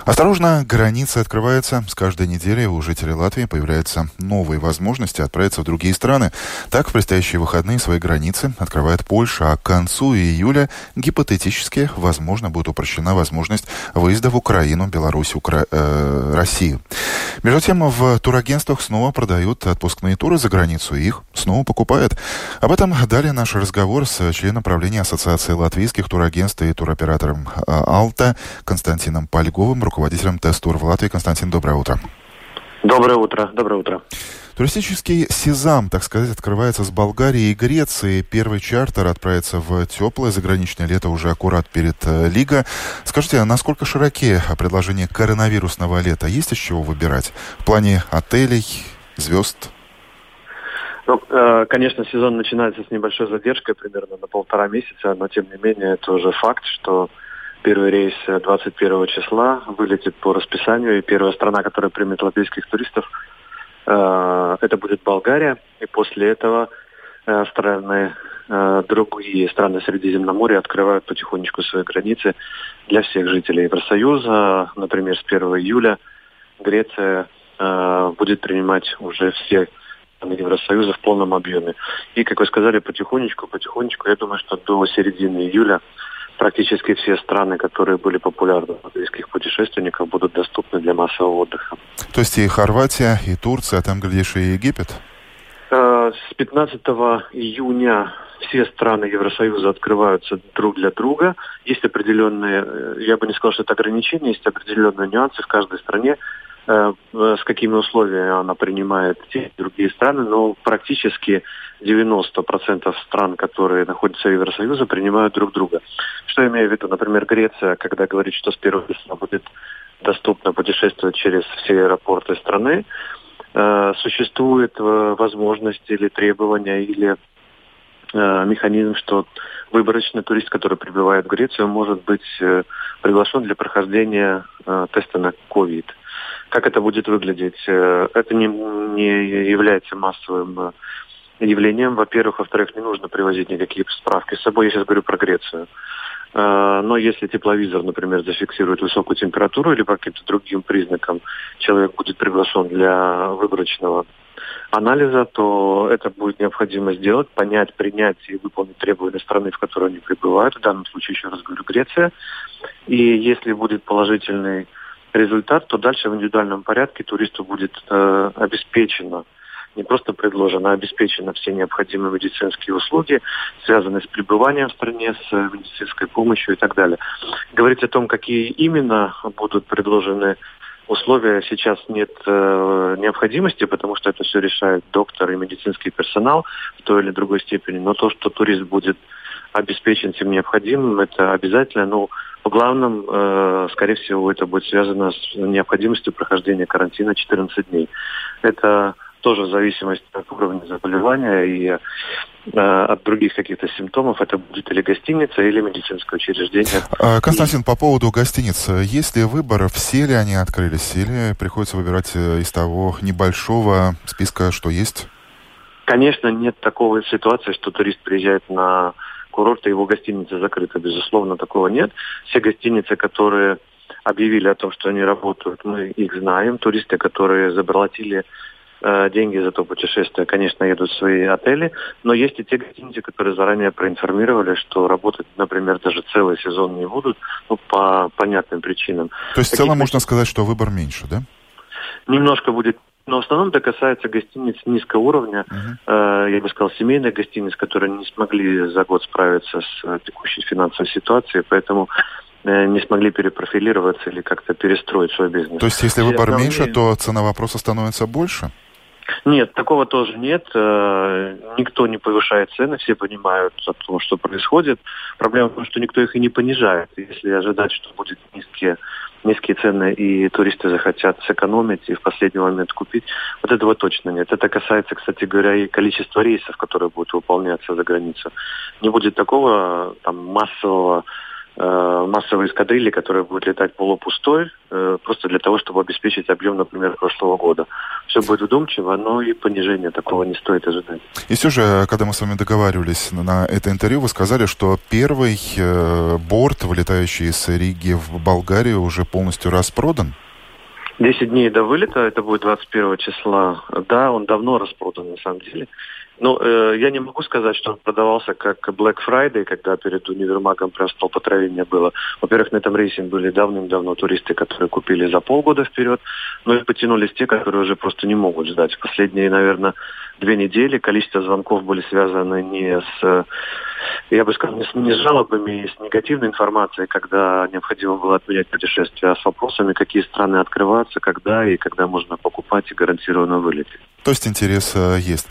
Осторожно, границы открываются. С каждой неделей у жителей Латвии появляются новые возможности отправиться в другие страны. Так, в предстоящие выходные свои границы открывает Польша, а к концу июля гипотетически, возможно, будет упрощена возможность выезда в Украину, Беларусь, Россию. Между тем, в турагентствах снова продают отпускные туры за границу, и их снова покупают. Об этом далее наш разговор с членом правления Ассоциации латвийских турагентств и туроператором «Алта» Константином Польговым, руководителем Тест-тур в Латвии. Константин, доброе утро. Доброе утро. Доброе утро. Туристический сезон, так сказать, открывается с Болгарии и Греции. Первый чартер отправится в теплое заграничное лето уже аккурат перед Лига. Скажите, а насколько широки предложения коронавирусного лета? Есть из чего выбирать? В плане отелей, звезд? Ну, конечно, сезон начинается с небольшой задержкой, примерно на 1,5 месяца, но тем не менее это уже факт, что первый рейс 21 числа вылетит по расписанию, и первая страна, которая примет латвийских туристов, это будет Болгария, и после этого другие страны Средиземноморья открывают потихонечку свои границы для всех жителей Евросоюза. Например, с 1 июля Греция будет принимать уже все страны Евросоюза в полном объеме. И, как вы сказали, потихонечку, я думаю, что до середины июля практически все страны, которые были популярны у латвийских путешественников, будут доступны для массового отдыха. То есть и Хорватия, и Турция, а там, глядишь, и Египет? С 15 июня все страны Евросоюза открываются друг для друга. Есть определенные, я бы не сказал, что это ограничения, есть определенные нюансы в каждой стране, с какими условиями она принимает те и другие страны, но практически 90% стран, которые находятся в Евросоюзе, принимают друг друга. Что я имею в виду? Например, Греция, когда говорит, что с 1 числа будет доступно путешествовать через все аэропорты страны, существует возможность или требования, или механизм, что выборочный турист, который прибывает в Грецию, может быть приглашен для прохождения теста на COVID. Как это будет выглядеть? Это не является массовым явлением. Во-первых. Во-вторых, не нужно привозить никакие справки с собой. Я сейчас говорю про Грецию. Но если тепловизор, например, зафиксирует высокую температуру или по каким-то другим признакам человек будет приглашен для выборочного анализа, то это будет необходимо сделать, понять, принять и выполнить требования страны, в которой они прибывают. В данном случае, еще раз говорю, Греция. И если будет положительный результат, то дальше в индивидуальном порядке туристу будет обеспечено, не просто предложено, а обеспечено все необходимые медицинские услуги, связанные с пребыванием в стране, с медицинской помощью и так далее. Говорить о том, какие именно будут предложены условия, сейчас нет необходимости, потому что это все решает доктор и медицинский персонал в той или другой степени. Но то, что турист будет обеспечен всем необходимым, это обязательно. Но в главном, скорее всего, это будет связано с необходимостью прохождения карантина 14 дней. Это тоже в зависимости от уровня заболевания и от других каких-то симптомов. Это будет или гостиница, или медицинское учреждение. Константин, по поводу гостиниц. Есть ли выбор, все ли они открылись, или приходится выбирать из того небольшого списка, что есть? Конечно, нет такой ситуации, что турист приезжает на курорт, и его гостиница закрыта. Безусловно, такого нет. Все гостиницы, которые объявили о том, что они работают, мы их знаем. Туристы, которые заплатили деньги за то путешествие, конечно, едут в свои отели, но есть и те гостиницы, которые заранее проинформировали, что работать, например, даже целый сезон не будут, по понятным причинам. То есть в целом можно сказать, что выбор меньше, да? Немножко будет, но в основном это касается гостиниц низкого уровня, я бы сказал, семейных гостиниц, которые не смогли за год справиться с текущей финансовой ситуацией, поэтому не смогли перепрофилироваться или как-то перестроить свой бизнес. То есть если выбор меньше, то цена вопроса становится больше? Нет, такого тоже нет. Никто не повышает цены, все понимают о том, что происходит. Проблема в том, что никто их и не понижает. Если ожидать, что будут низкие цены и туристы захотят сэкономить и в последний момент купить, вот этого точно нет. Это касается, кстати говоря, и количества рейсов, которые будут выполняться за границу. Не будет такого массового массовой эскадрильи, которая будет летать полупустой, просто для того, чтобы обеспечить объем, например, прошлого года. Все будет вдумчиво, но и понижения такого не стоит ожидать. И все же, когда мы с вами договаривались на это интервью, вы сказали, что первый борт, вылетающий из Риги в Болгарию, уже полностью распродан? 10 дней до вылета, это будет 21 числа. Да, он давно распродан на самом деле. Но я не могу сказать, что он продавался как Black Friday, когда перед универмагом прям столпотворение было. Во-первых, на этом рейсе были давным-давно туристы, которые купили за полгода вперед, но и потянулись те, которые уже просто не могут ждать. В последние, наверное, 2 недели количество звонков были связаны не с, я бы сказал, не с жалобами и с негативной информацией, когда необходимо было отменять путешествия, а с вопросами, какие страны открываются, когда и когда можно покупать и гарантированно вылететь. То есть интерес есть.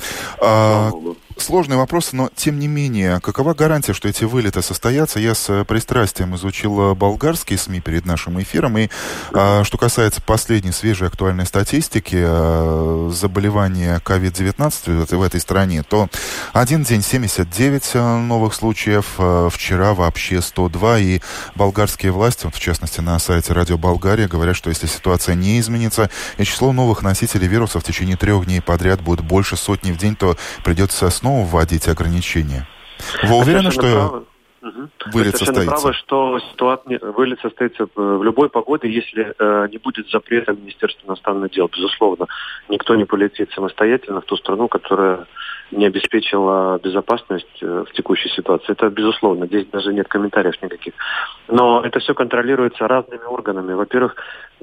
Сложный вопрос, но тем не менее, какова гарантия, что эти вылеты состоятся? Я с пристрастием изучил болгарские СМИ перед нашим эфиром, и что касается последней свежей актуальной статистики заболевания COVID-19 в этой стране, то один день 79 новых случаев, вчера вообще 102, и болгарские власти, в частности на сайте Радио Болгария, говорят, что если ситуация не изменится, и число новых носителей вируса в течение 3 дней подряд будет больше сотни в день, то придется снова вводить ограничения. Вы уверены, что вылет состоится? Правы, что вылет состоится в любой погоде, если не будет запрета Министерства иностранных дел. Безусловно, никто не полетит самостоятельно в ту страну, которая не обеспечила безопасность в текущей ситуации. Это безусловно, здесь даже нет комментариев никаких. Но это все контролируется разными органами. Во-первых,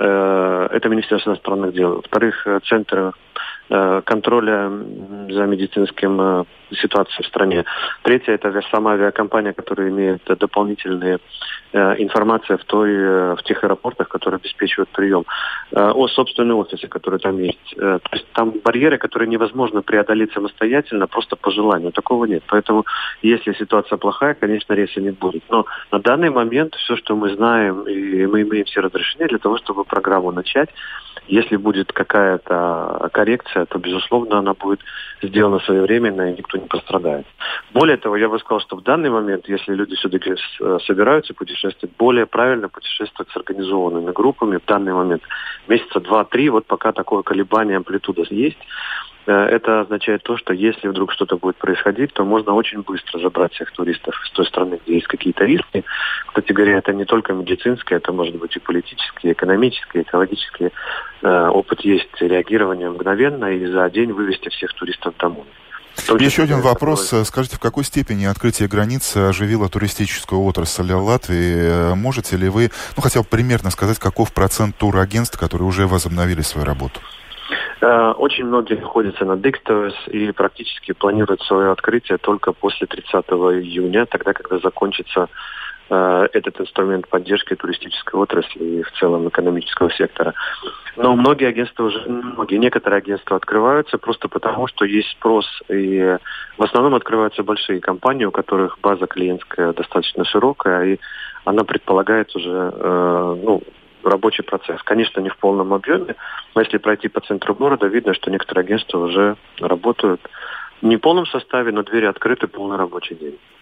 это Министерство иностранных дел. Во-вторых, Центр контроля за медицинским ситуацией в стране. Третье, это сама авиакомпания, которая имеет дополнительные информация в тех аэропортах, которые обеспечивают прием, о собственном офисе, который там есть. То есть там барьеры, которые невозможно преодолеть самостоятельно, просто по желанию. Такого нет. Поэтому, если ситуация плохая, конечно, рейса не будет. Но на данный момент все, что мы знаем, и мы имеем все разрешения для того, чтобы программу начать. Если будет какая-то коррекция, то, безусловно, она будет сделана своевременно, и никто не пострадает. Более того, я бы сказал, что в данный момент, если люди все-таки собираются путешествовать, более правильно путешествовать с организованными группами в данный момент. Месяца 2-3, вот пока такое колебание, амплитуда есть. Это означает то, что если вдруг что-то будет происходить, то можно очень быстро забрать всех туристов из той страны, где есть какие-то риски. Кстати говоря, это не только медицинское, это может быть и политические, экономические, экологические. Опыт есть реагирование мгновенно и за день вывести всех туристов домой. Еще один вопрос. Скажите, в какой степени открытие границ оживило туристическую отрасль Латвии? Можете ли вы, хотя бы примерно сказать, каков процент турагентств, которые уже возобновили свою работу? Очень многие находятся на Дикстовес и практически планируют свое открытие только после 30 июня, тогда, когда закончится этот инструмент поддержки туристической отрасли и в целом экономического сектора. Но некоторые агентства открываются просто потому, что есть спрос, и в основном открываются большие компании, у которых база клиентская достаточно широкая, и она предполагает уже рабочий процесс. Конечно, не в полном объеме, но если пройти по центру города, видно, что некоторые агентства уже работают не в полном составе, но двери открыты полный рабочий день.